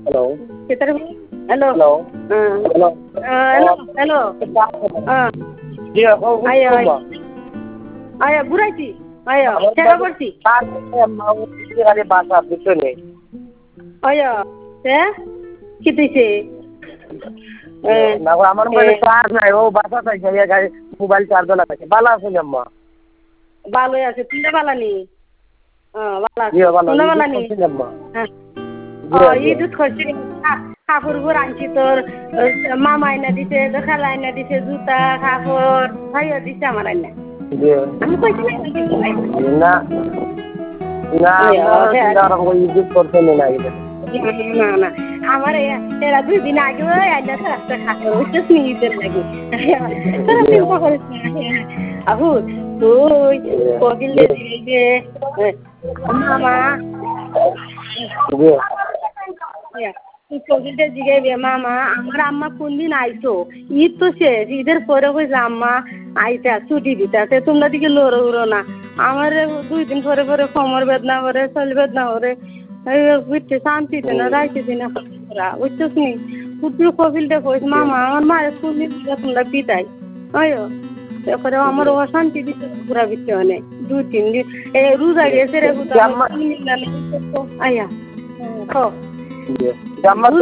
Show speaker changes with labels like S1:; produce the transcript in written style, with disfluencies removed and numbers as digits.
S1: Hello
S2: Kita halo.
S1: Hello hello
S2: Halo, halo.
S1: জি আপু
S2: Ayo,
S1: কুমা
S2: ayo, buraiti. Ayo,
S1: আমার
S2: cakap bersi.
S1: তার mau আরে বাসা পিছনে
S2: Ayo, kita sih.
S1: না আমার মানে চার্জ নাই ও বাসা চাই গাড়ি মোবাইল চার্জ লাগাইছে ভালো আছেন আম্মা
S2: Balo ya, tunda balani. Bala.
S1: জি ভালো
S2: Tunda balani.
S1: আছেন আম্মা
S2: Idut করছি কাপড় আনছি তোর মামা আইনা দিছে খালা আইনা দিছে জুতা কাপড় ভাইয়া দিছে আমার আইনা
S1: জি
S2: আমি কইছি
S1: না না আমরা ওই ইউজ করতে না
S2: না না আমার এরা 2 দিন আগে আইনা রাস্তা কাপড় ওইটা স্নিদের লাগে তারা চিন্তা করিস না আহু তুই কোকিলে দিলে মামা কোকিলটা জিগাইবে মামা আমার আম্মা কোনদিন আইতো ঈদ তো শেষ ঈদের পরে কইছে আম্মা আইতা ছুটি দিতে তোমরা দিকে লড়ো উড়ো না আমার 2 দিন পরে পরে কোমর বেদনা করে শরীর বেদনা করে বুঝতে শান্তি দেয় না রাইতে দিনা বুঝতেছ নি পুত্র কপিলটা কইছে মামা আমার মায়ের কোনদিন তোমরা পিতাই আয়ো তারপরে আমার অশান্তি দিতে পুরা বিতে অনেক 2-3 দিন রোজা গেছে রে আয়া